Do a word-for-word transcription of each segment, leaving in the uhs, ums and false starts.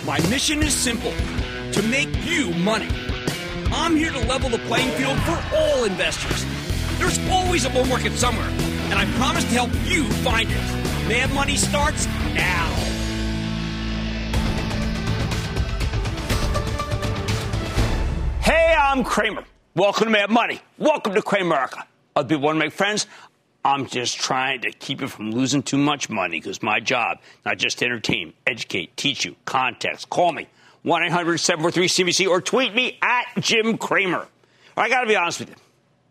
My mission is simple, to make you money. I'm here to level the playing field for all investors. There's always a bull market somewhere, and I promise to help you find it. Mad Money starts now. Hey, I'm Cramer. Welcome to Mad Money. Welcome to Cramerica. Other people want to make friends? I'm just trying to keep you from losing too much money because my job, not just to entertain, educate, teach you, context. Call me, one eight hundred seven four three C B C, or tweet me at Jim Cramer. I got to be honest with you.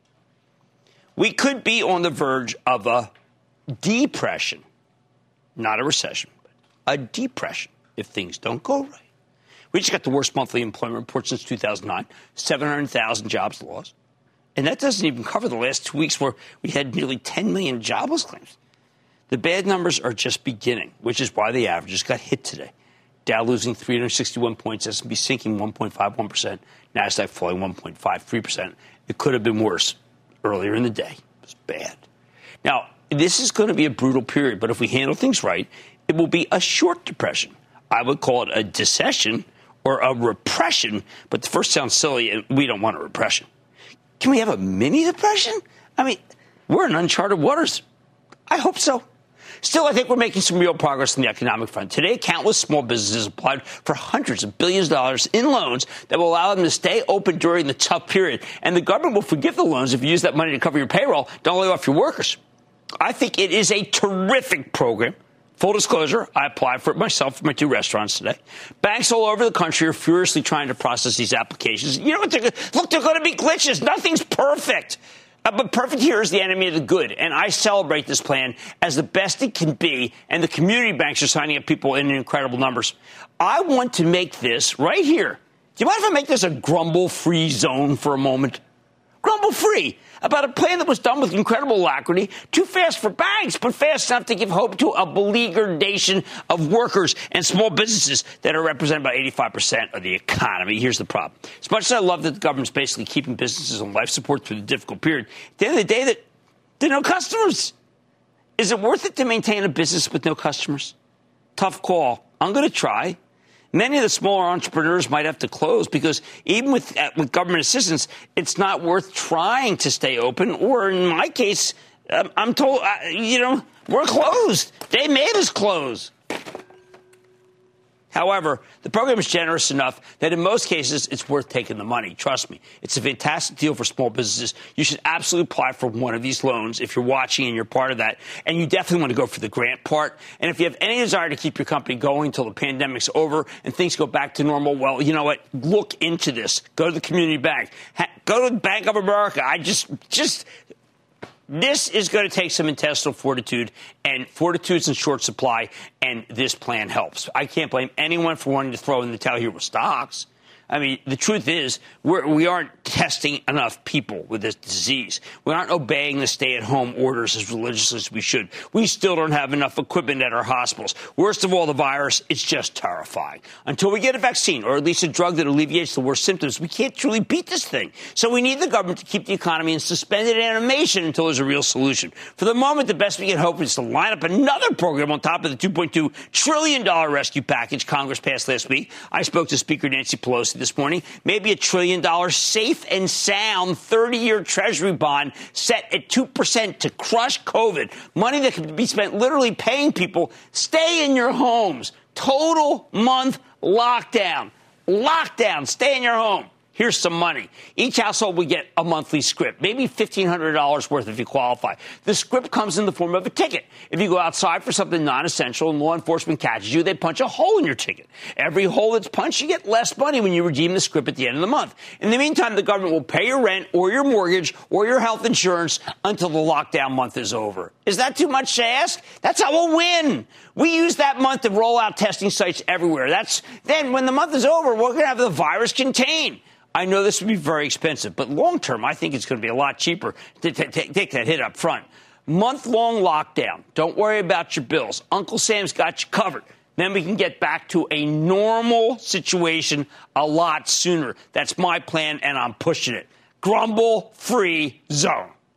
We could be on the verge of a depression, not a recession, but a depression if things don't go right. We just got the worst monthly employment report since two thousand nine, seven hundred thousand jobs lost. And that doesn't even cover the last two weeks where we had nearly ten million jobless claims. The bad numbers are just beginning, which is why the averages got hit today. Dow losing three hundred sixty-one points, S and P sinking one point five one percent, NASDAQ falling one point five three percent. It could have been worse earlier in the day. It was bad. Now, this is going to be a brutal period, but if we handle things right, it will be a short depression. I would call it a decession or a repression, but the first sounds silly, and we don't want a repression. Can we have a mini depression? I mean, we're in uncharted waters. I hope so. Still, I think we're making some real progress on the economic front. Today, countless small businesses applied for hundreds of billions of dollars in loans that will allow them to stay open during the tough period. And the government will forgive the loans if you use that money to cover your payroll. Don't lay off your workers. I think it is a terrific program. Full disclosure, I applied for it myself for my two restaurants today. Banks all over the country are furiously trying to process these applications. You know what? They're, look, they're going to be glitches. Nothing's perfect. Uh, but perfect here is the enemy of the good. And I celebrate this plan as the best it can be. And the community banks are signing up people in incredible numbers. I want to make this right here. Do you mind if I make this a grumble-free zone for a moment? Grumble-free. About a plan that was done with incredible alacrity, too fast for banks, but fast enough to give hope to a beleaguered nation of workers and small businesses that are represented by eighty-five percent of the economy. Here's the problem. As much as I love that the government's basically keeping businesses on life support through the difficult period, at the end of the day, that there are no customers. Is it worth it to maintain a business with no customers? Tough call. I'm going to try. Many of the smaller entrepreneurs might have to close because even with uh, with government assistance, it's not worth trying to stay open. Or in my case, um, I'm told, uh, you know, we're closed. They made us close. However, the program is generous enough that in most cases, it's worth taking the money. Trust me. It's a fantastic deal for small businesses. You should absolutely apply for one of these loans if you're watching and you're part of that. And you definitely want to go for the grant part. And if you have any desire to keep your company going until the pandemic's over and things go back to normal, well, you know what? Look into this. Go to the community bank. Ha- go to the Bank of America. I just, just... This is going to take some intestinal fortitude, and fortitude's in short supply, and this plan helps. I can't blame anyone for wanting to throw in the towel here with stocks. I mean, the truth is, we're, we aren't testing enough people with this disease. We aren't obeying the stay-at-home orders as religiously as we should. We still don't have enough equipment at our hospitals. Worst of all, the virus, it's just terrifying. Until we get a vaccine, or at least a drug that alleviates the worst symptoms, we can't truly beat this thing. So we need the government to keep the economy in suspended animation until there's a real solution. For the moment, the best we can hope is to line up another program on top of the two point two trillion dollars rescue package Congress passed last week. I spoke to Speaker Nancy Pelosi this morning. Maybe a trillion dollar safe and sound thirty-year Treasury bond set at two percent to crush COVID. Money that could be spent literally paying people stay in your homes. Total month lockdown. Lockdown. Stay in your home. Here's some money. Each household will get a monthly script, maybe fifteen hundred dollars worth if you qualify. The script comes in the form of a ticket. If you go outside for something non-essential and law enforcement catches you, they punch a hole in your ticket. Every hole that's punched, you get less money when you redeem the script at the end of the month. In the meantime, the government will pay your rent or your mortgage or your health insurance until the lockdown month is over. Is that too much to ask? That's how we'll win. We use that month to roll out testing sites everywhere. That's then when the month is over, we're going to have the virus contained. I know this would be very expensive, but long term, I think it's going to be a lot cheaper to t- t- take that hit up front. Month-long lockdown. Don't worry about your bills. Uncle Sam's got you covered. Then we can get back to a normal situation a lot sooner. That's my plan, and I'm pushing it. Grumble-free zone.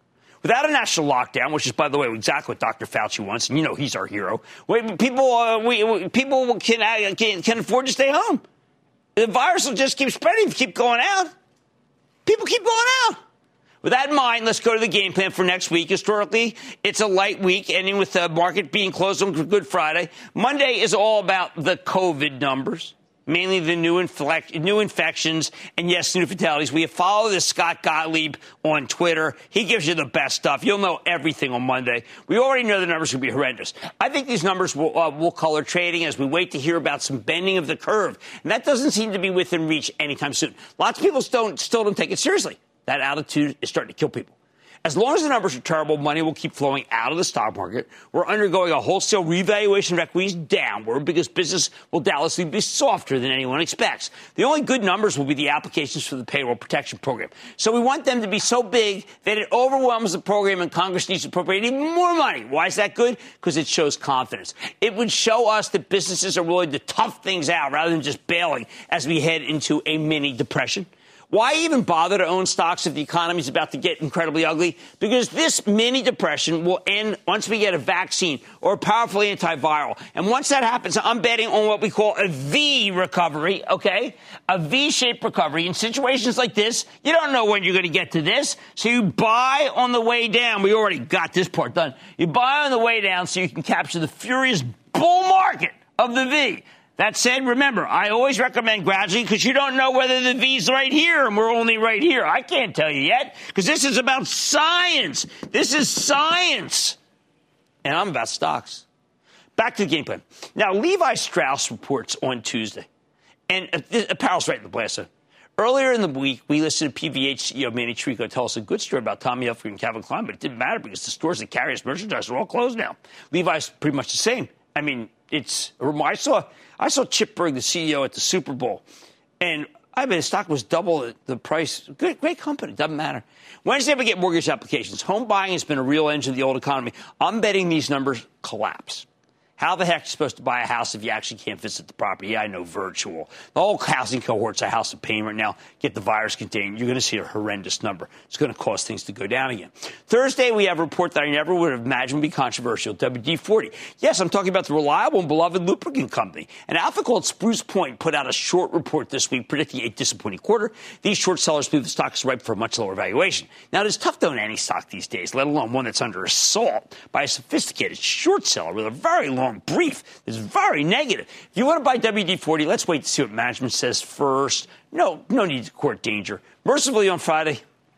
without a national lockdown, which is, by the way, exactly what Doctor Fauci wants, and you know he's our hero, people uh, we, we, people can, uh, can, can afford to stay home. The virus will just keep spreading, keep going out. People keep going out. With that in mind, let's go to the game plan for next week. Historically, it's a light week, ending with the market being closed on Good Friday. Monday is all about the COVID numbers, mainly the new, inflect, new infections and, yes, new fatalities. We follow this Scott Gottlieb on Twitter. He gives you the best stuff. You'll know everything on Monday. We already know the numbers will be horrendous. I think these numbers will, uh, will color trading as we wait to hear about some bending of the curve. And that doesn't seem to be within reach anytime soon. Lots of people still don't, still don't take it seriously. That attitude is starting to kill people. As long as the numbers are terrible, money will keep flowing out of the stock market. We're undergoing a wholesale revaluation of equities downward because business will doubtlessly be softer than anyone expects. The only good numbers will be the applications for the payroll protection program. So we want them to be so big that it overwhelms the program and Congress needs to appropriate even more money. Why is that good? Because it shows confidence. It would show us that businesses are willing to tough things out rather than just bailing as we head into a mini depression. Why even bother to own stocks if the economy is about to get incredibly ugly? Because this mini depression will end once we get a vaccine or a powerful antiviral. And once that happens, I'm betting on what we call a V recovery, okay? A V-shaped recovery. In situations like this, you don't know when you're going to get to this. So you buy on the way down. We already got this part done. You buy on the way down so you can capture the furious bull market of the V. That said, remember, I always recommend gradually because you don't know whether the V's right here and we're only right here. I can't tell you yet because this is about science. This is science. And I'm about stocks. Back to the game plan. Now, Levi Strauss reports on Tuesday. And apparel's right in the blast zone. Earlier in the week, we listened to P V H C E O Manny Chirico tell us a good story about Tommy Hilfiger and Calvin Klein, but it didn't matter because the stores that carry his merchandise are all closed now. Levi's pretty much the same. I mean, it's I saw I saw Chip Bergh, the C E O, at the Super Bowl, and I mean, the stock was double the price. Good, great company, doesn't matter. Wednesday, we get mortgage applications. Home buying has been a real engine of the old economy. I'm betting these numbers collapse. How the heck are you supposed to buy a house if you actually can't visit the property? Yeah, I know, virtual. The whole housing cohort's a house of pain right now. Get the virus contained. You're going to see a horrendous number. It's going to cause things to go down again. Thursday, we have a report that I never would have imagined would be controversial, W D forty. Yes, I'm talking about the reliable and beloved lubricant company. An outfit called Spruce Point put out a short report this week predicting a disappointing quarter. These short sellers believe the stock is ripe for a much lower valuation. Now, it is tough to own any stock these days, let alone one that's under assault by a sophisticated short seller with a very long brief. It's very negative. If you want to buy W D forty, let's wait to see what management says first. No, no need to court danger. Mercifully on Friday,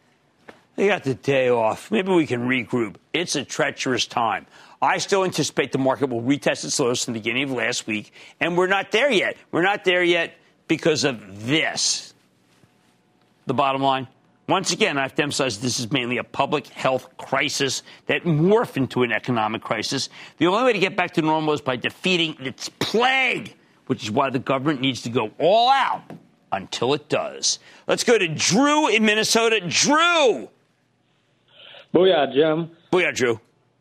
they got the day off. Maybe we can regroup. It's a treacherous time. I still anticipate the market will retest its lows from the beginning of last week, and we're not there yet. We're not there yet because of this. The bottom line. Once again, I have to emphasize this is mainly a public health crisis that morphed into an economic crisis. The only way to get back to normal is by defeating its plague, which is why the government needs to go all out until it does. Let's go to Drew in Minnesota. Drew! Booyah, Jim. Booyah, Drew.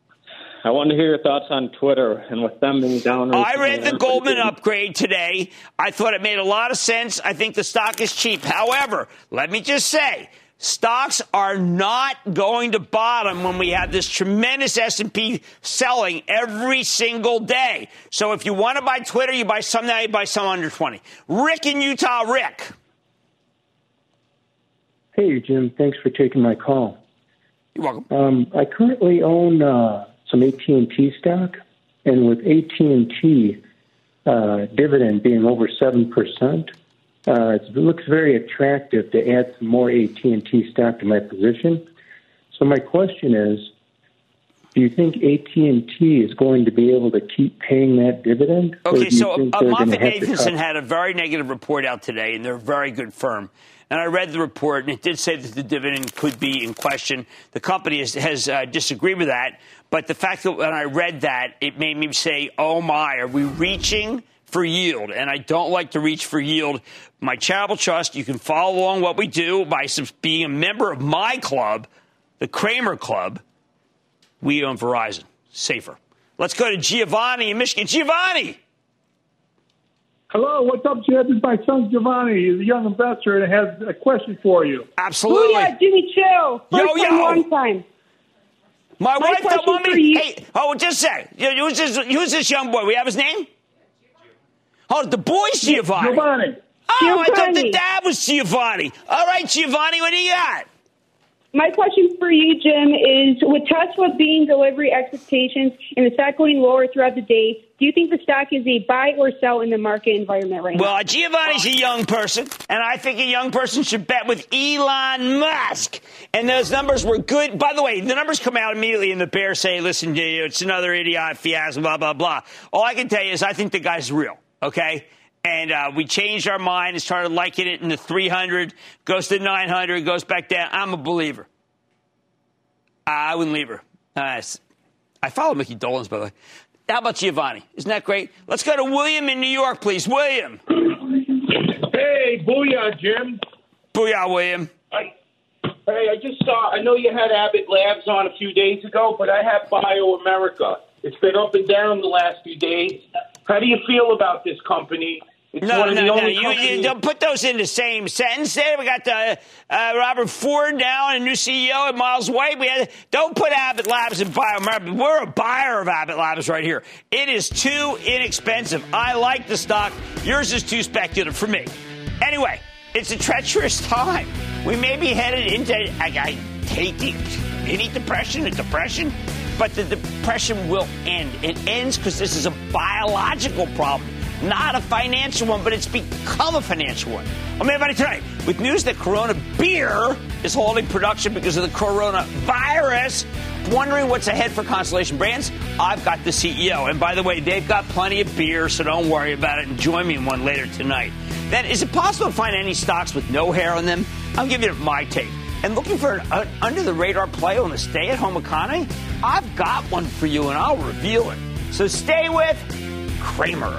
I wanted to hear your thoughts on Twitter and with them being down. I read the Goldman upgrade today. I thought it made a lot of sense. I think the stock is cheap. However, let me just say, stocks are not going to bottom when we have this tremendous S and P selling every single day. So if you want to buy Twitter, you buy some now, you buy some under twenty. Rick in Utah. Rick. Hey, Jim. Thanks for taking my call. You're welcome. Um, I currently own uh, some A T and T stock, and with A T and T uh, dividend being over seven percent, Uh, it looks very attractive to add some more A T and T stock to my position. So my question is, do you think A T and T is going to be able to keep paying that dividend? Okay, so uh, MoffettNathanson had a very negative report out today, and they're a very good firm. And I read the report, and it did say that the dividend could be in question. The company has, has uh, disagreed with that. But the fact that when I read that, it made me say, oh, my, are we reaching for yield? And I don't like to reach for yield. My charitable trust, you can follow along what we do by being a member of my club, the Kramer Club. We own Verizon. Safer. Let's go to Giovanni in Michigan. Giovanni! Hello, what's up, Jim? This is my son, Giovanni. He's a young investor and has a question for you. Absolutely. Booyah, Jimmy Chill. First yo, yo. time, long time. My, My wife don't want question me. for you- Hey, oh, just a sec. Who's this, who's this young boy? We have his name? Oh, the boy's Giovanni. Giovanni. Oh, I thought the Giovanni. dad was Giovanni. All right, Giovanni, what do you got? My question for you, Jim, is with Tesla being delivery expectations and the stock going lower throughout the day, do you think the stock is a buy or sell in the market environment right Well, now? Giovanni's a young person, and I think a young person should bet with Elon Musk. And those numbers were good. By the way, the numbers come out immediately, and the bears say, listen, it's another idiot fiasco, blah, blah, blah. All I can tell you is I think the guy's real, okay? And uh, we changed our mind and started liking it in the three hundred, goes to nine hundred, goes back down. I'm a believer. I wouldn't leave her. Uh, I follow Mickey Dolenz, by the way. How about Giovanni? Isn't that great? Let's go to William in New York, please. William. Hey, booyah, Jim. Booyah, William. I, hey, I just saw, I know you had Abbott Labs on a few days ago, but I have BioAmerica. It's been up and down the last few days. How do you feel about this company? It's No, one of no, the no. only You, companies- you don't put those in the same sentence. There, we got the, uh, Robert Ford now, and a new C E O at Miles White. We had, don't put Abbott Labs and BioAmerica. We're a buyer of Abbott Labs right here. It is too inexpensive. I like the stock. Yours is too speculative for me. Anyway, it's a treacherous time. We may be headed into, I, I hate the mini depression, a depression, but the depression will end. It ends because this is a biological problem. Not a financial one, but it's become a financial one. I'm everybody tonight with news that Corona Beer is holding production because of the coronavirus. Wondering what's ahead for Constellation Brands? I've got the C E O. And by the way, they've got plenty of beer, so don't worry about it. And join me in one later tonight. Then, is it possible to find any stocks with no hair on them? I'll give you my take. And looking for an uh, under-the-radar play on the stay-at-home economy? I've got one for you, and I'll reveal it. So stay with Cramer.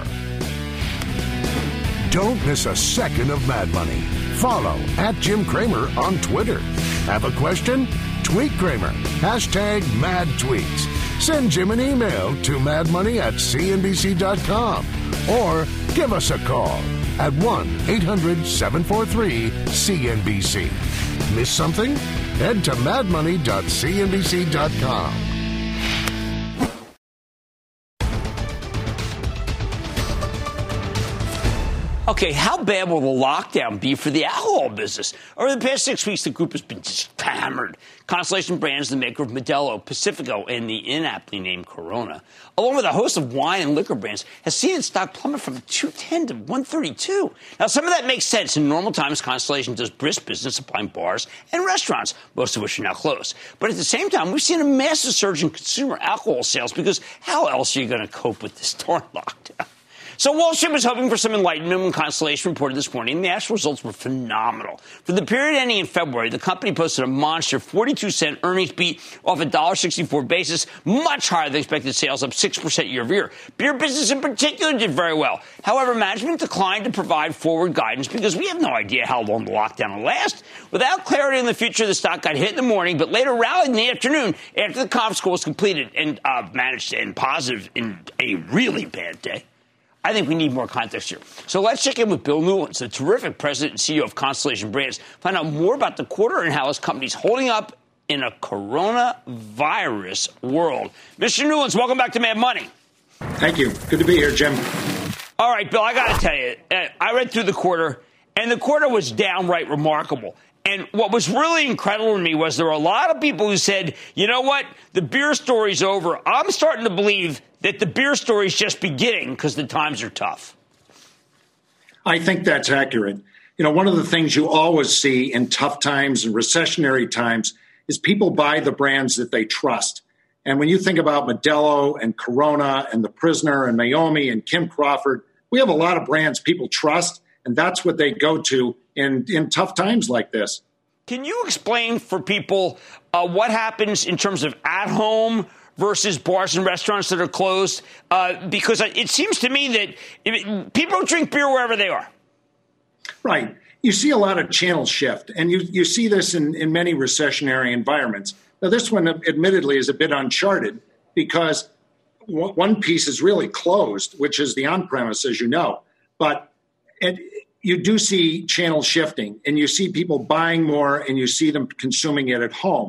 Don't miss a second of Mad Money. Follow at Jim Cramer on Twitter. Have a question? Tweet Cramer. Hashtag Mad Tweets. Send Jim an email to madmoney at c n b c dot com or give us a call at one eight hundred seven four three C N B C. Miss something? Head to mad money dot c n b c dot com. Okay, how bad will the lockdown be for the alcohol business? Over the past six weeks, the group has been just hammered. Constellation Brands, the maker of Modelo, Pacifico, and the inaptly named Corona, along with a host of wine and liquor brands, has seen its stock plummet from two ten to one thirty-two. Now, some of that makes sense. In normal times, Constellation does brisk business supplying bars and restaurants, most of which are now closed. But at the same time, we've seen a massive surge in consumer alcohol sales because how else are you going to cope with this darn lockdown? So Wall Street was hoping for some enlightenment when Constellation reported this morning, and the actual results were phenomenal. For the period ending in February, the company posted a monster forty-two cent earnings beat off a one dollar sixty-four basis, much higher than expected sales, up six percent year over year. Beer business in particular did very well. However, management declined to provide forward guidance because we have no idea how long the lockdown will last. Without clarity in the future, the stock got hit in the morning, but later rallied in the afternoon after the conference call was completed and uh, managed to end positive in a really bad day. I think we need more context here. So let's check in with Bill Newlands, the terrific president and C E O of Constellation Brands, find out more about the quarter and how his company's holding up in a coronavirus world. Mister Newlands, welcome back to Mad Money. Thank you. Good to be here, Jim. All right, Bill, I got to tell you, I read through the quarter, and the quarter was downright remarkable. And what was really incredible to me was there were a lot of people who said, you know what, the beer story's over. I'm starting to believe that the beer story's just beginning because the times are tough. I think that's accurate. You know, one of the things you always see in tough times and recessionary times is people buy the brands that they trust. And when you think about Modelo and Corona and The Prisoner and Meiomi and Kim Crawford, we have a lot of brands people trust, and that's what they go to in, in tough times like this. Can you explain for people uh, what happens in terms of at-home versus bars and restaurants that are closed? Uh, because it seems to me that if, people drink beer wherever they are. Right. You see a lot of channel shift, and you, you see this in, in many recessionary environments. Now, this one, admittedly, is a bit uncharted because w- one piece is really closed, which is the on-premise, as you know. But it, you do see channel shifting, and you see people buying more, and you see them consuming it at home.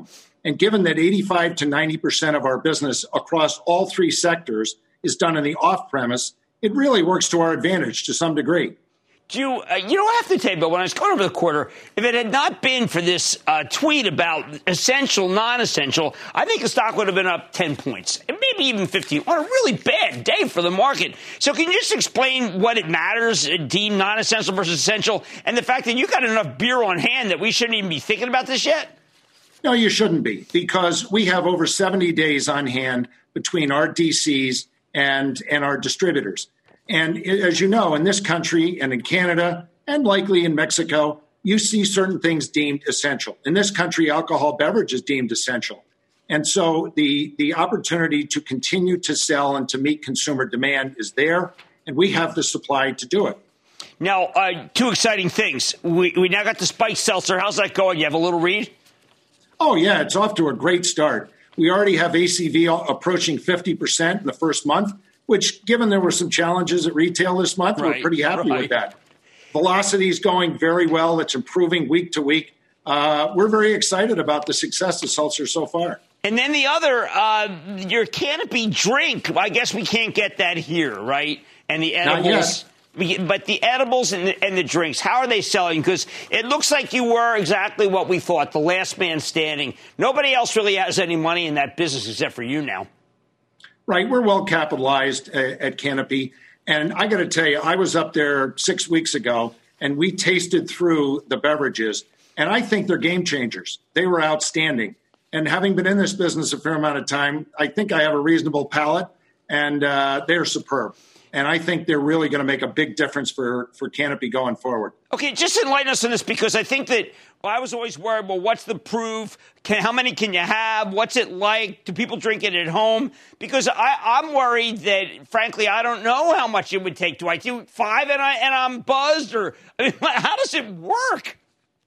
And given that eighty-five to ninety percent of our business across all three sectors is done in the off-premise, it really works to our advantage to some degree. Do you, uh, you don't have to tell you, but when I was going over the quarter, if it had not been for this uh, tweet about essential, non-essential, I think the stock would have been up ten points, and maybe even fifteen. What a really bad day for the market. So can you just explain what it matters, uh, deemed non-essential versus essential, and the fact that you got enough beer on hand that we shouldn't even be thinking about this yet? No, you shouldn't be, because we have over seventy days on hand between our D Cs and, and our distributors. And as you know, in this country and in Canada and likely in Mexico, you see certain things deemed essential. In this country, alcohol beverage is deemed essential. And so the, the opportunity to continue to sell and to meet consumer demand is there, and we have the supply to do it. Now, uh, two exciting things. We, we now got the Spiked Seltzer. How's that going? You have a little read? Oh, yeah, it's off to a great start. We already have A C V approaching fifty percent in the first month, which, given there were some challenges at retail this month, right, we're pretty happy right. with that. Velocity is going very well. It's improving week to week. Uh, we're very excited about the success of Seltzer so far. And then the other, uh, your Canopy drink, I guess we can't get that here, right? And the edibles. But the edibles and the, and the drinks, how are they selling? Because it looks like you were exactly what we thought, the last man standing. Nobody else really has any money in that business except for you now. Right. We're well capitalized at, at Canopy. And I got to tell you, I was up there six weeks ago, and we tasted through the beverages. And I think they're game changers. They were outstanding. And having been in this business a fair amount of time, I think I have a reasonable palate, and uh, they're superb. And I think they're really going to make a big difference for, for Canopy going forward. Okay, just enlighten us on this, because I think that well, I was always worried, well, what's the proof? Can, how many can you have? What's it like? Do people drink it at home? Because I, I'm worried that, frankly, I don't know how much it would take. Do I do five and, I, and I'm buzzed? Or I mean, how does it work?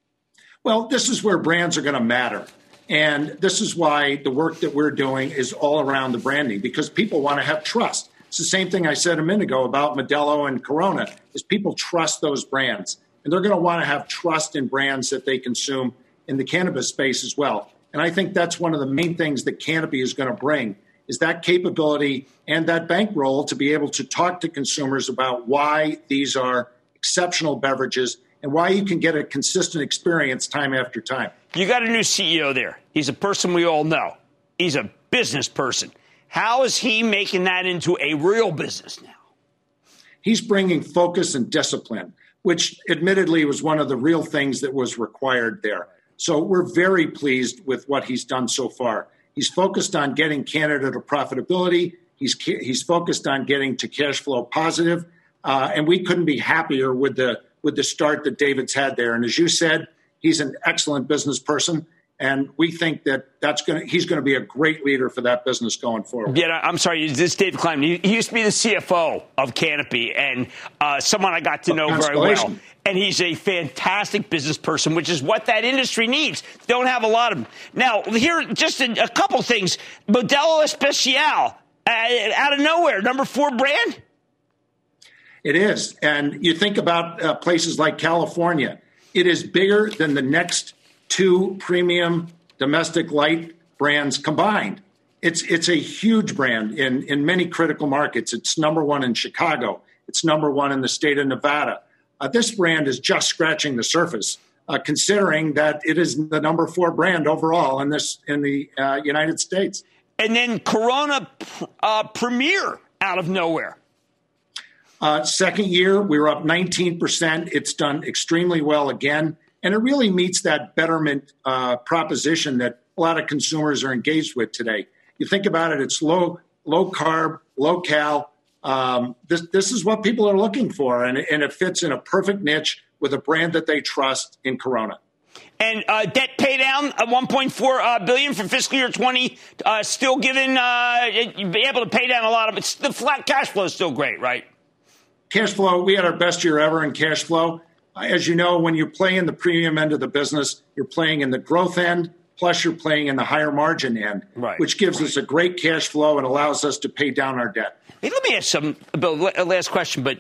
Well, this is where brands are going to matter. And this is why the work that we're doing is all around the branding, because people want to have trust. It's the same thing I said a minute ago about Modelo and Corona, is people trust those brands. And they're going to want to have trust in brands that they consume in the cannabis space as well. And I think that's one of the main things that Canopy is going to bring, is that capability and that bankroll to be able to talk to consumers about why these are exceptional beverages and why you can get a consistent experience time after time. You got a new C E O there. He's a person we all know. He's a business person. How is he making that into a real business now? He's bringing focus and discipline, which admittedly was one of the real things that was required there. So we're very pleased with what he's done so far. He's focused on getting Canada to profitability. He's he's focused on getting to cash flow positive. Uh, and we couldn't be happier with the with the start that David's had there. And as you said, he's an excellent business person. And we think that that's going to, he's going to be a great leader for that business going forward. Yeah, I'm sorry, this is Dave Klein. He, he used to be the C F O of Canopy, and uh, someone I got to know very well. And he's a fantastic business person, which is what that industry needs. Don't have a lot of them. Now, here, just a, a couple things. Modelo Especial, uh, out of nowhere, number four brand? It is. And you think about uh, places like California. It is bigger than the next two premium domestic light brands combined. It's it's a huge brand in, in many critical markets. It's number one in Chicago. It's number one in the state of Nevada. Uh, this brand is just scratching the surface, uh, considering that it is the number four brand overall in this in the uh, United States. And then Corona uh, Premier out of nowhere. Uh, second year, we were up nineteen percent. It's done extremely well again. And it really meets that betterment uh, proposition that a lot of consumers are engaged with today. You think about it, it's low low carb, low cal. Um, this, this is what people are looking for, and, and it fits in a perfect niche with a brand that they trust in Corona. And uh, debt pay down at one point four uh, billion dollars for fiscal year twenty, uh, still giving, uh, you'd be able to pay down a lot of it. The flat cash flow is still great, right? Cash flow, we had our best year ever in cash flow. As you know, when you play in the premium end of the business, you're playing in the growth end, plus you're playing in the higher margin end, right, which gives us a great cash flow and allows us to pay down our debt. Hey, let me ask some, Bill, last question, but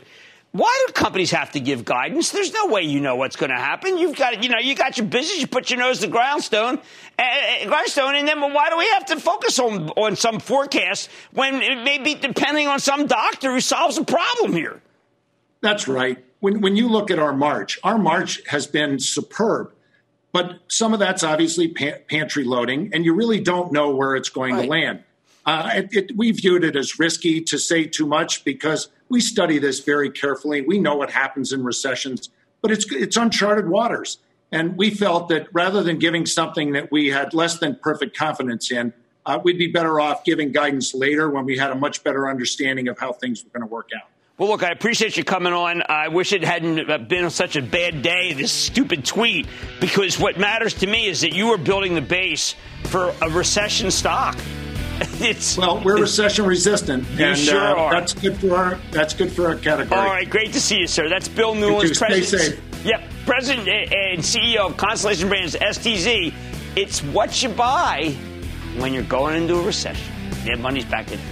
Why do companies have to give guidance? There's no way you know what's going to happen. You've got, you know, you got your business. You put your nose to the grindstone, uh, grindstone, and then why do we have to focus on on some forecast when it may be depending on some doctor who solves a problem here? That's right. When when you look at our March, our March has been superb, but some of that's obviously pa- pantry loading, and you really don't know where it's going right. to land. Uh, it, it, we viewed it as risky to say too much because we study this very carefully. We know what happens in recessions, but it's it's uncharted waters. And we felt that rather than giving something that we had less than perfect confidence in, uh, we'd be better off giving guidance later when we had a much better understanding of how things were going to work out. Well, look, I appreciate you coming on. I wish it hadn't been such a bad day, this stupid tweet, because what matters to me is that you are building the base for a recession stock. It's, well, we're recession resistant, and sure uh, are. that's good for our that's good for our category. All right, great to see you, sir. That's Bill Newlands, president. Yep, president and C E O of Constellation Brands, S T Z. It's what you buy when you're going into a recession. Mad Money's back in.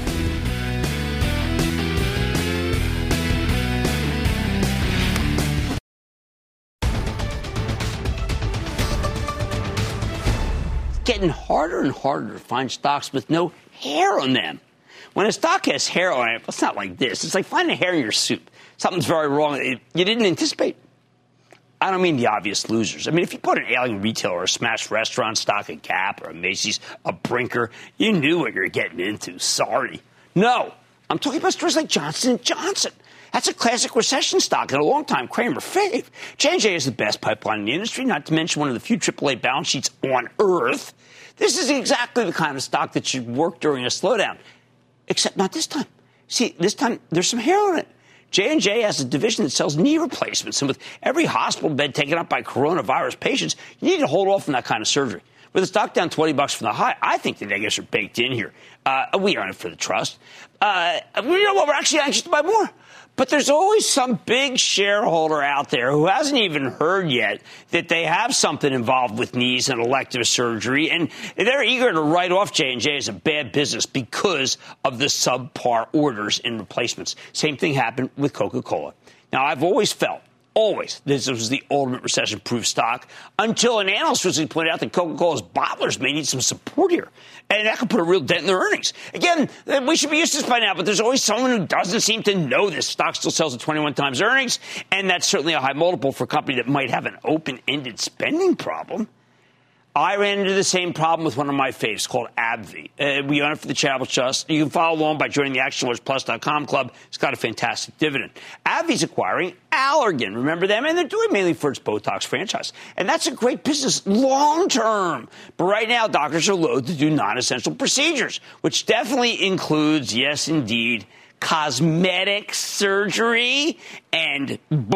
Getting harder and harder to find stocks with no hair on them. When a stock has hair on it, it's not like this. It's like finding hair in your soup. Something's very wrong. It, you didn't anticipate. I don't mean the obvious losers. I mean, if you put an ailing retailer or a smashed restaurant stock, a Gap or a Macy's, a Brinker, you knew what you were getting into. Sorry. No. I'm talking about stores like Johnson and Johnson. That's a classic recession stock and a long-time Cramer fave. J and J is the best pipeline in the industry, not to mention one of the few triple A balance sheets on earth. This is exactly the kind of stock that should work during a slowdown, except not this time. See, this time there's some hair on it. J and J has a division that sells knee replacements, and with every hospital bed taken up by coronavirus patients, you need to hold off on that kind of surgery. With the stock down twenty bucks from the high, I think the negatives are baked in here. Uh, we aren't for the trust. Uh, you know what? We're actually anxious to buy more. But there's always some big shareholder out there who hasn't even heard yet that they have something involved with knees and elective surgery, and they're eager to write off J and J as a bad business because of the subpar orders in replacements. Same thing happened with Coca-Cola. Now, I've always felt, always, this was the ultimate recession-proof stock until an analyst recently pointed out that Coca-Cola's bottlers may need some support here. And that could put a real dent in their earnings. Again, we should be used to this by now, but there's always someone who doesn't seem to know this. Stock still sells at twenty-one times earnings, and that's certainly a high multiple for a company that might have an open-ended spending problem. I ran into the same problem with one of my faves called AbbVie. Uh, we own it for the Charitable Trust. You can follow along by joining the Action Alerts Plus dot com club. It's got a fantastic dividend. AbbVie's acquiring Allergan. Remember them? And they're doing mainly for its Botox franchise. And that's a great business long term. But right now, doctors are loath to do non-essential procedures, which definitely includes, yes, indeed, cosmetic surgery and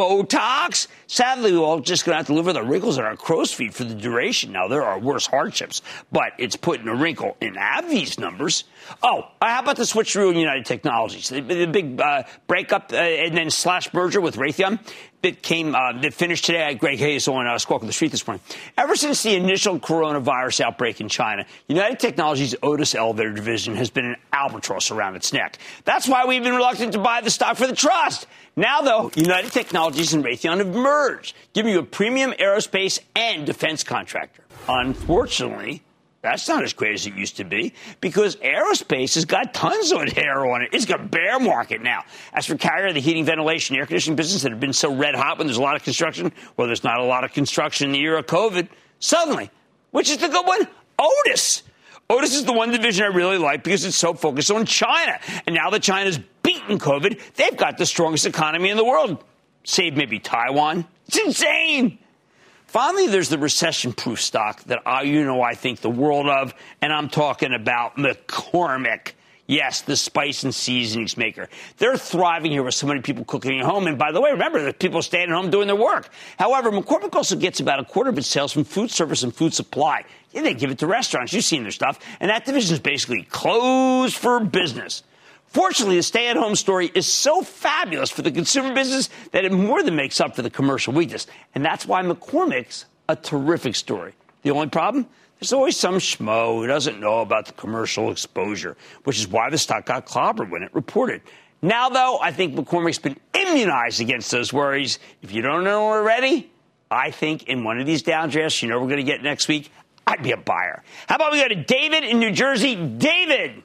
Botox. Sadly, we're all just going to have to live with the wrinkles in our crow's feet for the duration. Now, there are worse hardships, but it's putting a wrinkle in AbbVie's numbers. Oh, how about the switcheroo in United Technologies? The, the big uh, breakup uh, and then slash merger with Raytheon that came, uh, that finished today. I had Greg Hayes on uh, Squawk on the Street this morning. Ever since the initial coronavirus outbreak in China, United Technologies' Otis Elevator division has been an albatross around its neck. That's why we've been reluctant to buy the stock for the trust. Now, though, United Technologies and Raytheon have merged, giving you a premium aerospace and defense contractor. Unfortunately, that's not as great as it used to be because aerospace has got tons of hair on it. It's got a bear market now. As for Carrier, the heating, ventilation, air conditioning business that have been so red hot when there's a lot of construction, well, there's not a lot of construction in the year of COVID. Suddenly, which is the good one? Otis. Otis is the one division I really like because it's so focused on China. And now that China's beaten COVID, they've got the strongest economy in the world. Save maybe Taiwan. It's insane. Finally, there's the recession-proof stock that I, you know, I think the world of, and I'm talking about McCormick. Yes, the spice and seasonings maker. They're thriving here with so many people cooking at home. And by the way, remember, there's people staying at home doing their work. However, McCormick also gets about a quarter of its sales from food service and food supply. Yeah, they give it to restaurants. You've seen their stuff. And that division is basically closed for business. Fortunately, the stay-at-home story is so fabulous for the consumer business that it more than makes up for the commercial weakness. And that's why McCormick's a terrific story. The only problem? There's always some schmo who doesn't know about the commercial exposure, which is why the stock got clobbered when it reported. Now, though, I think McCormick's been immunized against those worries. If you don't know already, I think in one of these downdrafts, you know we're going to get next week, I'd be a buyer. How about we go to David in New Jersey? David!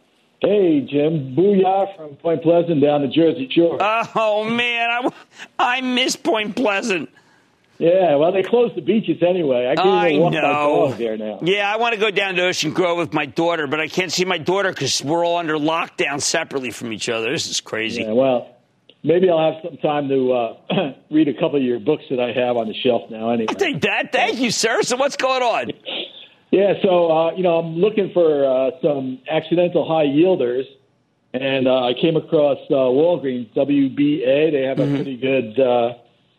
Hey, Jim. Booyah from Point Pleasant down to Jersey Shore. Oh, man. I, I miss Point Pleasant. Yeah, well, they closed the beaches anyway. I can't even walk my dog there now. Yeah, I want to go down to Ocean Grove with my daughter, but I can't see my daughter because we're all under lockdown separately from each other. This is crazy. Yeah, well, maybe I'll have some time to uh, read a couple of your books that I have on the shelf now anyway. I'll take that. Thank you, sir. So what's going on? Yeah, so, uh, you know, I'm looking for uh, some accidental high yielders, and uh, I came across uh, Walgreens, W B A. They have mm-hmm. a pretty good uh,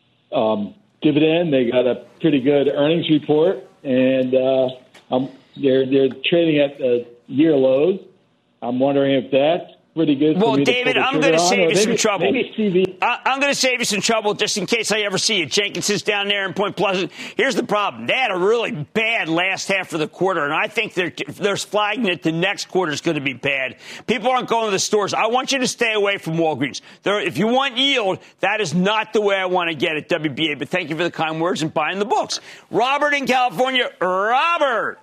um, dividend. They got a pretty good earnings report, and uh, I'm, they're, they're trading at uh, year lows. I'm wondering if that's pretty good for well, me David, to I'm going to save you maybe, some trouble. Maybe C V. I, I'm going to save you some trouble just in case I ever see you. Jenkinson's down there in Point Pleasant. Here's the problem. They had a really bad last half of the quarter, and I think they're, they're flagging that the next quarter is going to be bad. People aren't going to the stores. I want you to stay away from Walgreens. There, if you want yield, that is not the way I want to get at W B A, but thank you for the kind words and buying the books. Robert in California. Robert.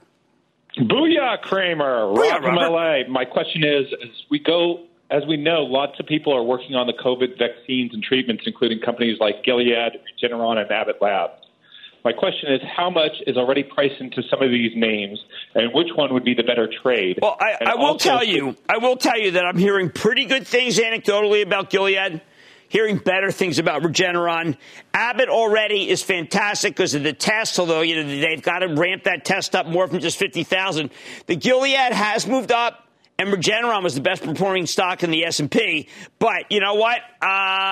Booyah, Kramer. Booyah, Rob from Robert. L A. My question is, as we go, as we know, lots of people are working on the COVID vaccines and treatments, including companies like Gilead, Regeneron, and Abbott Labs. My question is, how much is already priced into some of these names, and which one would be the better trade? Well, I, I will also, tell you, I will tell you that I'm hearing pretty good things anecdotally about Gilead. Hearing better things about Regeneron. Abbott already is fantastic because of the test, although you know they've got to ramp that test up more from just fifty thousand. The Gilead has moved up, and Regeneron was the best performing stock in the S and P. But you know what? Uh,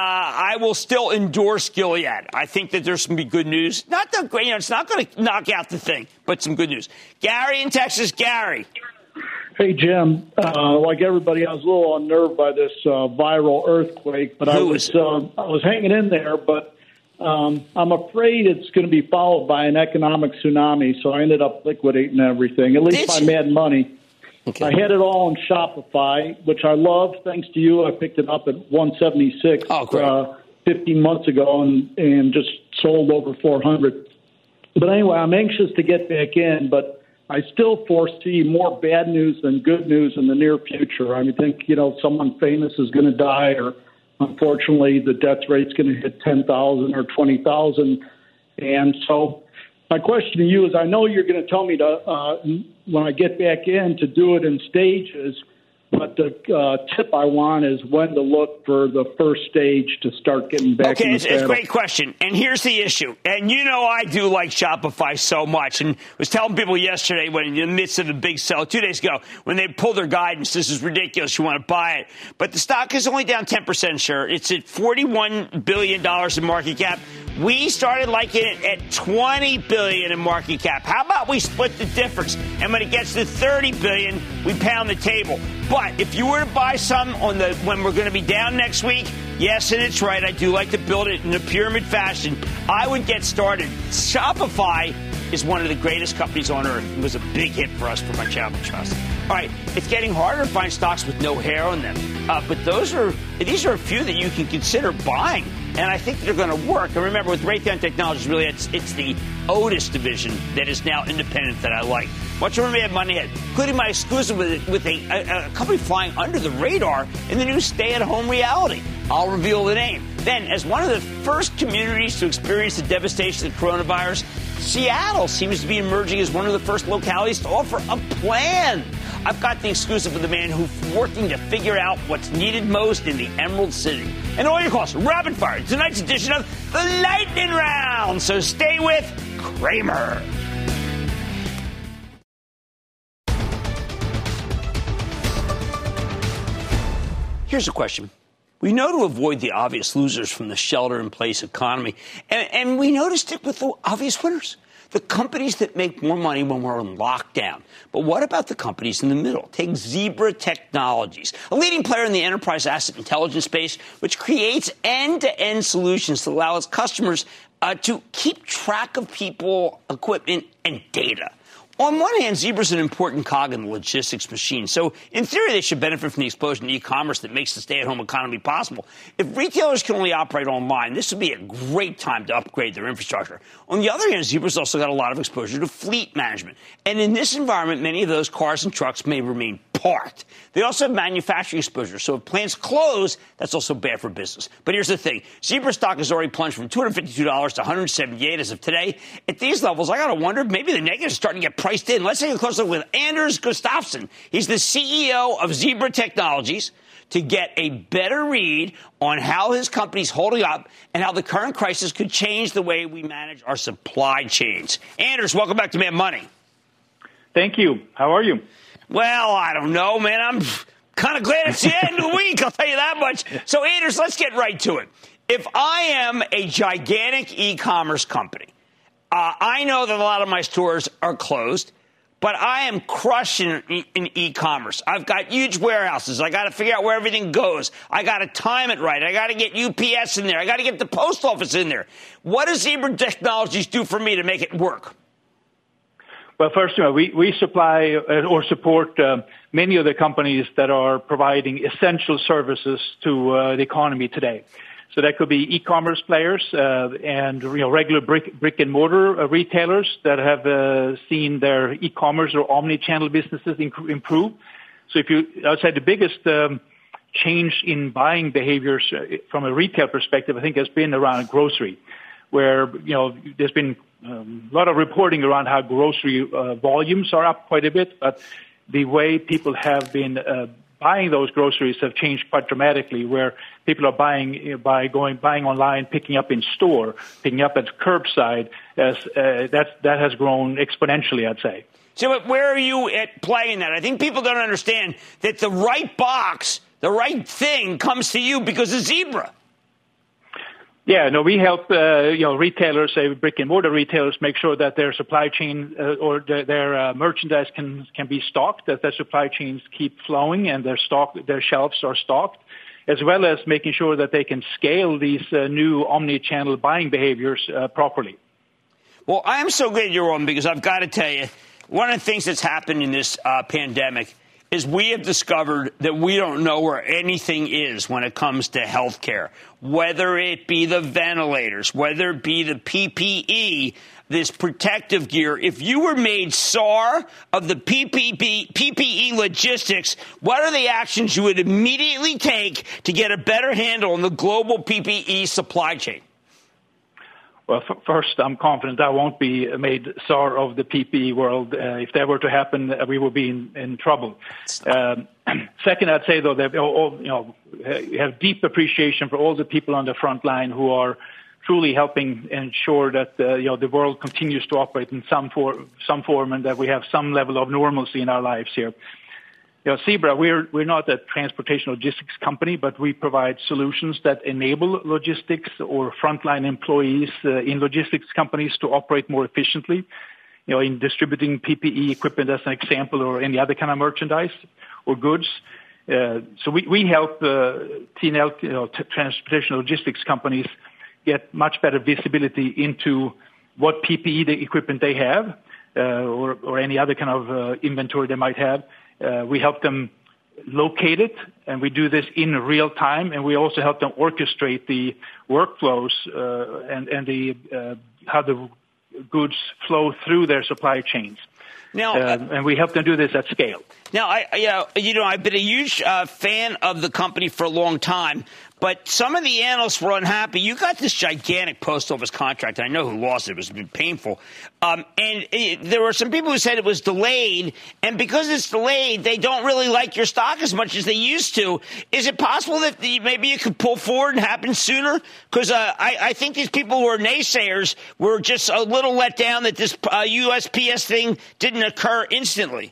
I will still endorse Gilead. I think that there's some good news. Not the, you know, it's not going to knock out the thing, but some good news. Gary in Texas. Gary. Hey, Jim. Uh, like everybody, I was a little unnerved by this uh, viral earthquake, but I was uh, I was hanging in there. But um, I'm afraid it's going to be followed by an economic tsunami, so I ended up liquidating everything, at least my mad money. Okay. I had it all in Shopify, which I love. Thanks to you, I picked it up at one seventy-six oh, uh, fifteen months ago and, and just sold over four hundred. But anyway, I'm anxious to get back in, but I still foresee more bad news than good news in the near future. I think, you know, someone famous is going to die, or unfortunately the death rate's going to hit ten thousand or twenty thousand. And so my question to you is, I know you're going to tell me to, uh, when I get back in, to do it in stages, but the uh, tip I want is when to look for the first stage to start getting back okay, in the it's, it's a saddle. great question. And here's the issue. And you know I do like Shopify so much. And was telling people yesterday when in the midst of the big sell, two days ago, when they pulled their guidance, this is ridiculous, you want to buy it. But the stock is only down ten percent, sure. It's at forty-one billion dollars in market cap. We started liking it at twenty billion dollars in market cap. How about we split the difference? And when it gets to thirty billion dollars, we pound the table. But if you were to buy some on the when we're going to be down next week, yes, and it's right, I do like to build it in a pyramid fashion. I would get started. Shopify is one of the greatest companies on earth. It was a big hit for us for my Chapel Trust. All right, it's getting harder to find stocks with no hair on them. Uh, but those are these are a few that you can consider buying. And I think they're going to work. And remember, with Raytheon Technologies, really, it's, it's the Otis division that is now independent that I like. Much more Mad Money ahead, including my exclusive with, with a, a, a company flying under the radar in the new stay-at-home reality. I'll reveal the name. Then, as one of the first communities to experience the devastation of the coronavirus, Seattle seems to be emerging as one of the first localities to offer a plan. I've got the exclusive with the man who's working to figure out what's needed most in the Emerald City. And all your calls, rapid fire, tonight's edition of the Lightning Round. So stay with Kramer. Here's a question. We know to avoid the obvious losers from the shelter-in-place economy, and, and we noticed it with the obvious winners. The companies that make more money when we're in lockdown. But what about the companies in the middle? Take Zebra Technologies, a leading player in the enterprise asset intelligence space, which creates end-to-end solutions that allow its customers uh, to keep track of people, equipment, and data. On one hand, Zebra's an important cog in the logistics machine. So in theory, they should benefit from the explosion in e-commerce that makes the stay-at-home economy possible. If retailers can only operate online, this would be a great time to upgrade their infrastructure. On the other hand, Zebra's also got a lot of exposure to fleet management. And in this environment, many of those cars and trucks may remain parked. They also have manufacturing exposure. So if plants close, that's also bad for business. But here's the thing. Zebra stock has already plunged from two hundred fifty-two dollars to one hundred seventy-eight dollars as of today. At these levels, I got to wonder, maybe the negative is starting to get priced in. Let's take a closer look with Anders Gustafsson. He's the C E O of Zebra Technologies to get a better read on how his company's holding up and how the current crisis could change the way we manage our supply chains. Anders, welcome back to Mad Money. Thank you. How are you? Well, I don't know, man. I'm kind of glad it's the end of the week, I'll tell you that much. So, Anders, let's get right to it. If I am a gigantic e-commerce company, uh, I know that a lot of my stores are closed, but I am crushing in e-commerce. I've got huge warehouses. I got to figure out where everything goes. I got to time it right. I got to get U P S in there. I got to get the post office in there. What does Zebra Technologies do for me to make it work? Well, first, you know, we, we supply or support uh, many of the companies that are providing essential services to uh, the economy today. So that could be e-commerce players uh, and you know regular brick, brick and mortar uh, retailers that have uh, seen their e-commerce or omni-channel businesses inc- improve. So if you, I'd say the biggest um, change in buying behaviors uh, from a retail perspective, I think, has been around grocery, where you know there's been Um, a lot of reporting around how grocery uh, volumes are up quite a bit, but the way people have been uh, buying those groceries have changed quite dramatically, where people are buying you know, by going buying online, picking up in store, picking up at curbside. As uh, that that has grown exponentially, I'd say. So where are you at play in that? I think people don't understand that the right box, the right thing comes to you because of Zebra. Yeah, no, we help, uh, you know, retailers, say brick and mortar retailers, make sure that their supply chain uh, or their, their uh, merchandise can can be stocked, that their supply chains keep flowing and their stock, their shelves are stocked, as well as making sure that they can scale these uh, new omni-channel buying behaviors uh, properly. Well, I am so glad you're on because I've got to tell you, one of the things that's happened in this uh, pandemic is we have discovered that we don't know where anything is when it comes to health care, whether it be the ventilators, whether it be the P P E, this protective gear. If you were made S A R of the P P E logistics, what are the actions you would immediately take to get a better handle on the global P P E supply chain? Well, f- first, I'm confident I won't be made S A R of the P P E world. Uh, if that were to happen, uh, we will be in, in trouble. Um, second, I'd say, though, that all, you know, have deep appreciation for all the people on the front line who are truly helping ensure that uh, you know the world continues to operate in some, for, some form and that we have some level of normalcy in our lives here. You know, Zebra, we're we're not a transportation logistics company, but we provide solutions that enable logistics or frontline employees uh, in logistics companies to operate more efficiently. You know, in distributing P P E equipment, as an example, or any other kind of merchandise or goods. Uh, so we we help uh, T and L, you know, t- transportation logistics companies get much better visibility into what P P E equipment they have, uh, or or any other kind of uh, inventory they might have. Uh, we help them locate it, and we do this in real time, and we also help them orchestrate the workflows uh, and, and the uh, how the goods flow through their supply chains. Now, uh, and we help them do this at scale. Now, I, I, you know, I've been a huge uh, fan of the company for a long time, but some of the analysts were unhappy. You got this gigantic post office contract. I know who lost it. It was painful. Um, and it, there were some people who said it was delayed, and because it's delayed, they don't really like your stock as much as they used to. Is it possible that the, maybe it could pull forward and happen sooner? Because uh, I, I think these people who are naysayers were just a little let down that this uh, U S P S thing didn't occur instantly.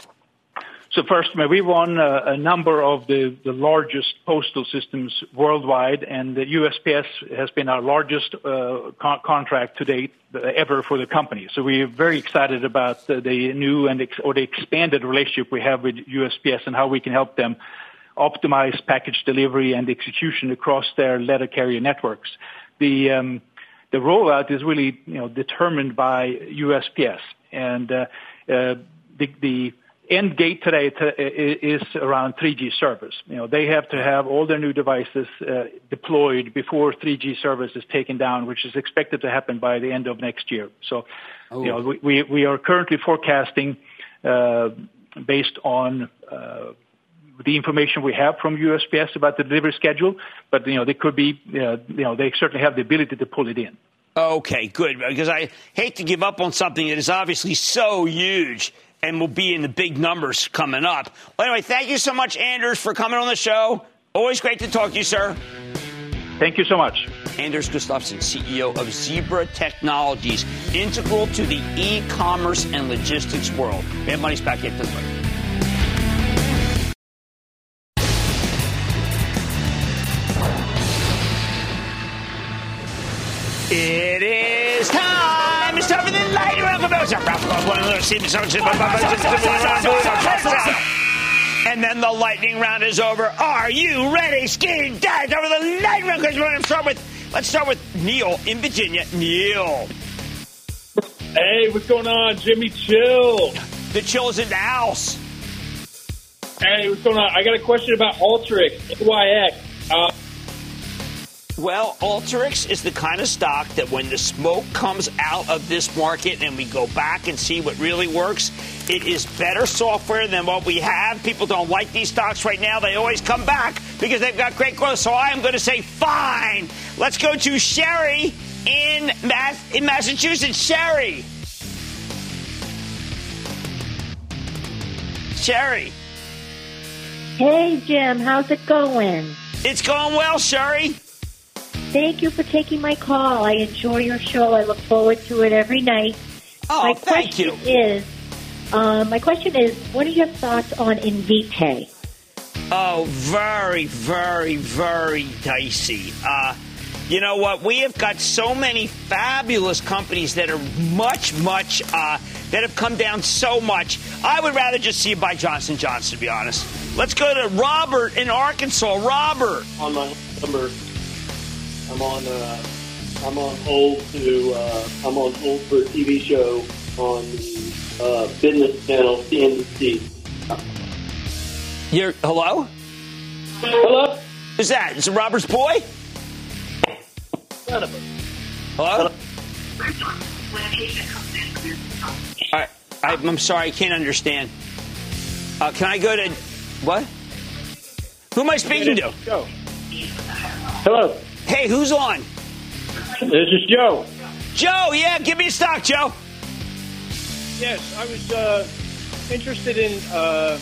So first, we won a, a number of the, the largest postal systems worldwide, and the U S P S has been our largest uh, con- contract to date uh, ever for the company. So we're very excited about the, the new and ex- or the expanded relationship we have with U S P S and how we can help them optimize package delivery and execution across their letter carrier networks. The um, the rollout is really you know determined by U S P S, and uh, uh, the, the end gate today to, is around three G service. You know, they have to have all their new devices uh, deployed before three G service is taken down, which is expected to happen by the end of next year. So, oh. you know, we, we, we are currently forecasting uh, based on uh, the information we have from U S P S about the delivery schedule, but, you know, they could be, uh, you know, they certainly have the ability to pull it in. Okay, good, because I hate to give up on something that is obviously so huge and will be in the big numbers coming up. Well, anyway, thank you so much, Anders, for coming on the show. Always great to talk to you, sir. Thank you so much. Anders Gustafsson, C E O of Zebra Technologies, integral to the e-commerce and logistics world. Mad Money's back at the break. It is time. It's time for the lightning round. And then the lightning round is over. Are you ready? Skiing dive over the lightning round. Because we're going to start with. Let's start with Neil in Virginia. Neil. Hey, what's going on, Jimmy? Chill. The chill is in the house. Hey, what's going on? I got a question about Alteryx, A Y X. Uh, Well, Alteryx is the kind of stock that when the smoke comes out of this market and we go back and see what really works, it is better software than what we have. People don't like these stocks right now. They always come back because they've got great growth. So I am going to say fine. Let's go to Sherry in, Mass- in Massachusetts. Sherry. Sherry. Hey, Jim. How's it going? It's going well, Sherry. Thank you for taking my call. I enjoy your show. I look forward to it every night. Oh, my thank you. Is, uh, my question is, what are your thoughts on Invitae? Oh, very, very, very dicey. Uh, you know what? We have got so many fabulous companies that are much, much, uh, that have come down so much. I would rather just see it by Johnson and Johnson, to be honest. Let's go to Robert in Arkansas. Robert. On my number. I'm on. Uh, I'm on hold to. Uh, I'm on hold for a T V show on the uh, business channel C N B C. You're hello. Hello. Who's that? Is it Robert's boy? None of them. Hello. I, I, I'm sorry, I can't understand. Uh, can I go to what? Who am I speaking to? Joe. Hello. Hey, who's on? This is Joe. Joe, yeah, give me a stock, Joe. yes, I was uh, interested in uh,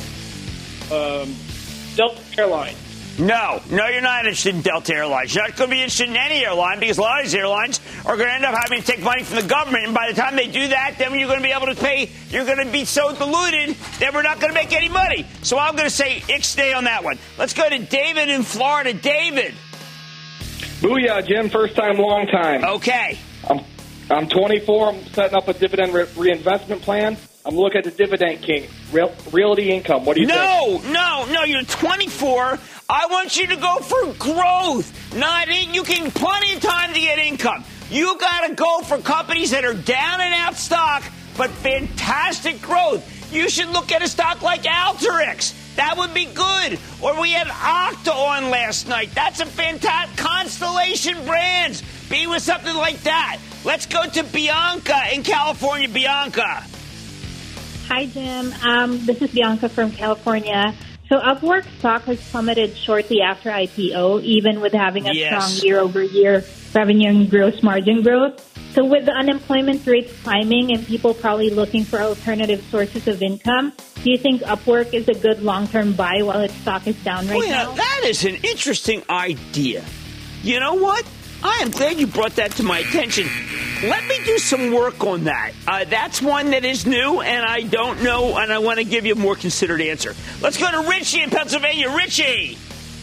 um, Delta Airlines. No, no, you're not interested in Delta Airlines. You're not going to be interested in any airline because a lot of these airlines are going to end up having to take money from the government. And by the time they do that, then you're going to be able to pay, you're going to be so diluted that we're not going to make any money. So I'm going to say ixnay on that one. Let's go to David in Florida. David. Booyah, Jim. First time, long time. Okay. I'm, I'm twenty-four. I'm setting up a dividend re- reinvestment plan. I'm looking at the Dividend King, Real, Realty Income. What do you no, think? No, no, no. You're twenty-four. I want you to go for growth. Not in, you can plenty of time to get income. You got to go for companies that are down and out stock, but fantastic growth. You should look at a stock like Alteryx. That would be good. Or we had Okta on last night. That's a fantastic Constellation Brands. Be with something like that. Let's go to Bianca in California. Bianca. Hi, Jim. Um, this is Bianca from California. So Upwork stock has plummeted shortly after I P O, even with having a yes. strong year-over-year revenue and gross margin growth. So with the unemployment rates climbing and people probably looking for alternative sources of income, do you think Upwork is a good long-term buy while its stock is down right well, now? That is an interesting idea. You know what? I am glad you brought that to my attention. Let me do some work on that. Uh, that's one that is new, and I don't know, and I want to give you a more considered answer. Let's go to Richie in Pennsylvania. Richie.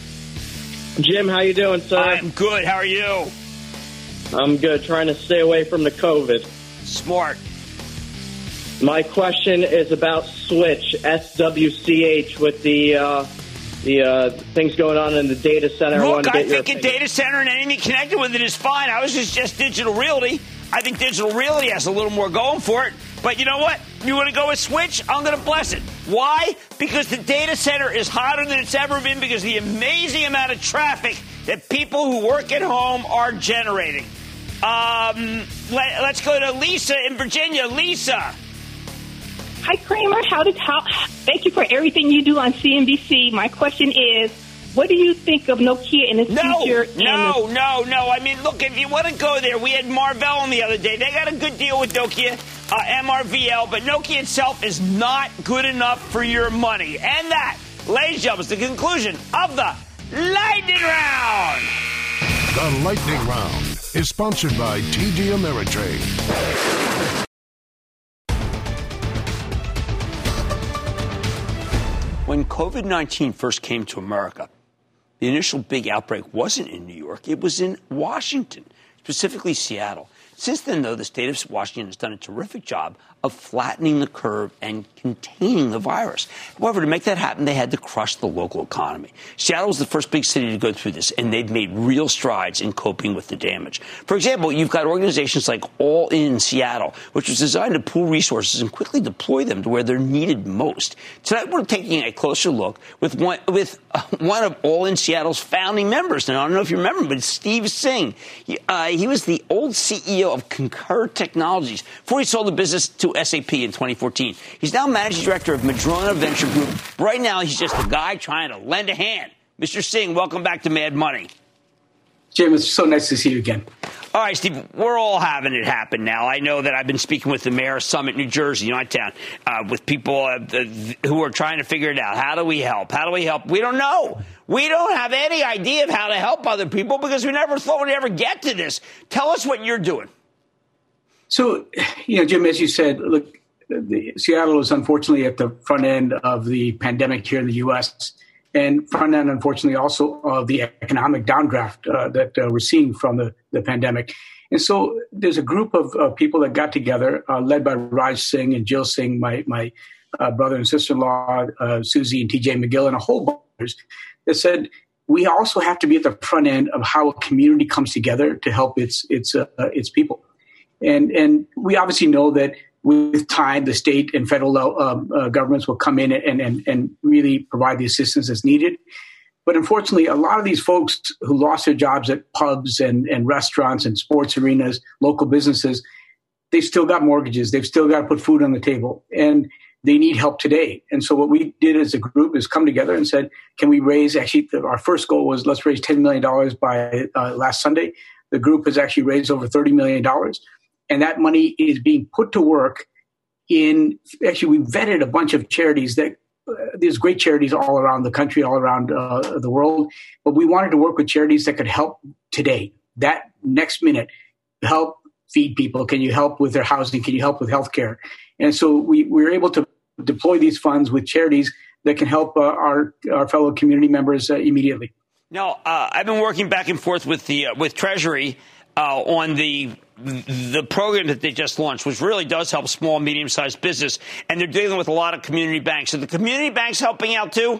Jim, how you doing, sir? I'm good. How are you? I'm good. Trying to stay away from the COVID. Smart. My question is about Switch, S W C H, with the uh, the uh, things going on in the data center. Look, I, I think a data center and anything connected with it is fine. I was just just Digital Realty. I think Digital Realty has a little more going for it. But you know what? You want to go with Switch? I'm going to bless it. Why? Because the data center is hotter than it's ever been because of the amazing amount of traffic that people who work at home are generating. Um, let, let's go to Lisa in Virginia. Lisa. Hi, Cramer. How did how? Thank you for everything you do on C N B C. My question is, what do you think of Nokia in the no, future? No, no, no, no. I mean, look, if you want to go there, we had Marvell on the other day. They got a good deal with Nokia, uh, M R V L, but Nokia itself is not good enough for your money. And that, ladies and gentlemen, is the conclusion of the Lightning Round. The Lightning Round is sponsored by T D Ameritrade. When COVID nineteen first came to America, the initial big outbreak wasn't in New York. It was in Washington, specifically Seattle. Since then, though, the state of Washington has done a terrific job of flattening the curve and containing the virus. However, to make that happen, they had to crush the local economy. Seattle was the first big city to go through this, and they've made real strides in coping with the damage. For example, you've got organizations like All In Seattle, which was designed to pool resources and quickly deploy them to where they're needed most. Tonight, we're taking a closer look with one, with uh, one of All In Seattle's founding members. Now, I don't know if you remember, but it's Steve Singh. He, uh, he was the old C E O of Concur Technologies before he sold the business to S A P in twenty fourteen. He's now managing director of Madrona Venture Group. Right now, he's just a guy trying to lend a hand. Mister Singh, welcome back to Mad Money. Jim, it's so nice to see you again. All right, Steve, we're all having it happen now. I know that I've been speaking with the mayor of Summit, New Jersey, my town, uh, with people uh, the, who are trying to figure it out. How do we help? How do we help? We don't know. We don't have any idea of how to help other people because we never thought we'd ever get to this. Tell us what you're doing. So, you know, Jim, as you said, look, the, Seattle is unfortunately at the front end of the pandemic here in the U S and front end, unfortunately, also of the economic downdraft uh, that uh, we're seeing from the, the pandemic. And so there's a group of uh, people that got together, uh, led by Raj Singh and Jill Singh, my, my uh, brother and sister-in-law, uh, Susie and T J McGill, and a whole bunch of others, that said, we also have to be at the front end of how a community comes together to help its its uh, its people. And and we obviously know that with time, the state and federal um, uh, governments will come in and, and, and really provide the assistance that's needed. But unfortunately, a lot of these folks who lost their jobs at pubs and, and restaurants and sports arenas, local businesses, they've still got mortgages. They've still got to put food on the table. And they need help today. And so what we did as a group is come together and said, can we raise, actually, our first goal was let's raise ten million dollars by uh, last Sunday. The group has actually raised over thirty million dollars. And that money is being put to work in, actually, we vetted a bunch of charities that, uh, there's great charities all around the country, all around uh, the world. But we wanted to work with charities that could help today, that next minute, help feed people. Can you help with their housing? Can you help with healthcare? And so we, we were able to deploy these funds with charities that can help uh, our, our fellow community members uh, immediately. Now, uh, I've been working back and forth with the uh, with Treasury uh, on the the program that they just launched, which really does help small and medium-sized business, and they're dealing with a lot of community banks. Are the community banks helping out too?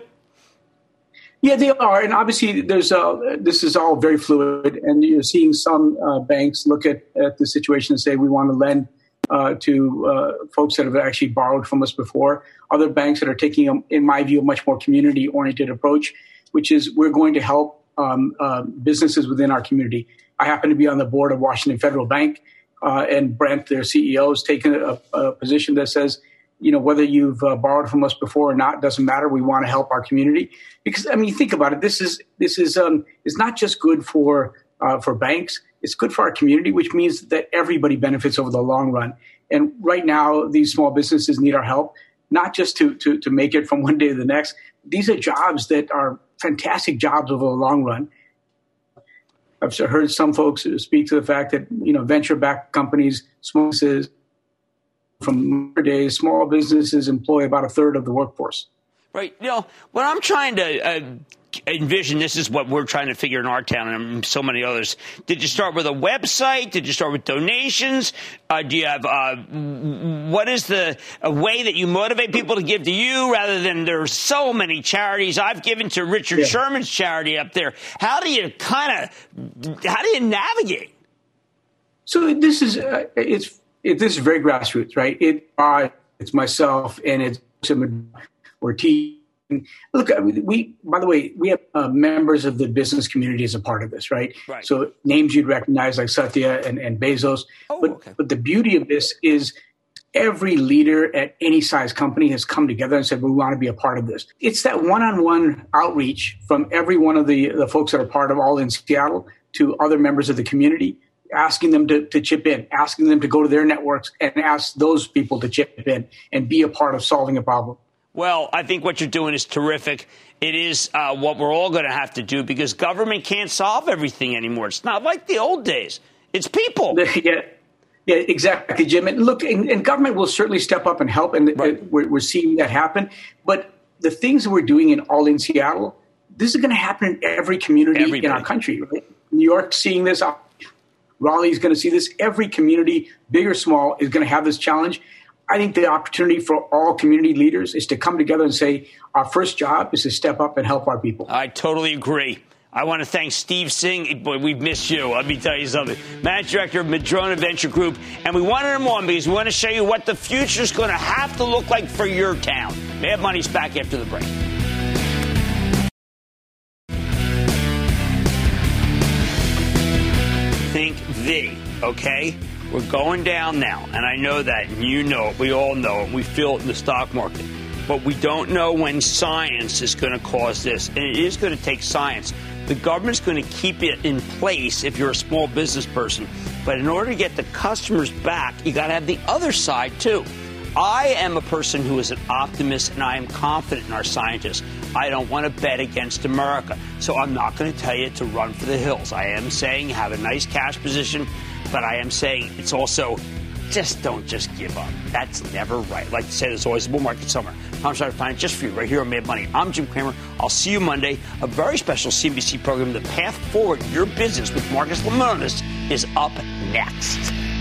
Yeah, they are, and obviously, there's uh, this is all very fluid, and you're seeing some uh, banks look at, at the situation and say we want to lend uh, to uh, folks that have actually borrowed from us before. Other banks that are taking, a, in my view, a much more community-oriented approach, which is we're going to help um, uh, businesses within our community. I happen to be on the board of Washington Federal Bank, uh, and Brent, their C E O, has taken a, a position that says, you know, whether you've uh, borrowed from us before or not, doesn't matter. We want to help our community because, I mean, think about it. This is this is um, it's not just good for uh, for banks. It's good for our community, which means that everybody benefits over the long run. And right now, these small businesses need our help, not just to to to make it from one day to the next. These are jobs that are fantastic jobs over the long run. I've heard some folks speak to the fact that, you know, venture-backed companies, small businesses, from days, small businesses employ about a third of the workforce. Right. You know, when I'm trying to uh, envision, this is what we're trying to figure in our town and so many others. Did you start with a website? Did you start with donations? Uh, do you have, uh, what is the a way that you motivate people to give to you rather than there's so many charities? I've given to Richard yeah. Sherman's charity up there. How do you kind of, how do you navigate? So this is, uh, it's, it, this is very grassroots, right? It, uh, it's myself and it's Ortiz. Look, we, by the way, we have uh, members of the business community as a part of this, right? Right. So names you'd recognize like Satya and, and Bezos. Oh, but, okay. but the beauty of this is every leader at any size company has come together and said, we want to be a part of this. It's that one-on-one outreach from every one of the, the folks that are part of All in Seattle to other members of the community, asking them to, to chip in, asking them to go to their networks and ask those people to chip in and be a part of solving a problem. Well, I think what you're doing is terrific. It is uh, what we're all going to have to do because government can't solve everything anymore. It's not like the old days. It's people. Yeah, yeah, exactly, Jim. And look, and, and government will certainly step up and help, and right. we're, we're seeing that happen. But the things that we're doing in All in Seattle, this is going to happen in every community Everybody. in our country. Right? New York seeing this. Raleigh's going to see this. Every community, big or small, is going to have this challenge. I think the opportunity for all community leaders is to come together and say, our first job is to step up and help our people. I totally agree. I want to thank Steve Singh. Boy, we've missed you. Let me tell you something. Managing Director of Madrona Venture Group. And we wanted him on because we want to show you what the future is going to have to look like for your town. Mad Money's back after the break. Think V, okay? We're going down now, and I know that, and you know it, we all know it, we feel it in the stock market. But we don't know when science is going to cause this, and it is going to take science. The government's going to keep it in place if you're a small business person. But in order to get the customers back, you got to have the other side, too. I am a person who is an optimist, and I am confident in our scientists. I don't want to bet against America, so I'm not going to tell you to run for the hills. I am saying have a nice cash position, but I am saying it's also just don't just give up. That's never right. Like to say, there's always a bull market somewhere. I'm trying to find it just for you right here on Mad Money. I'm Jim Cramer. I'll see you Monday. A very special C N B C program, The Path Forward, Your Business with Marcus Lemonis, is up next.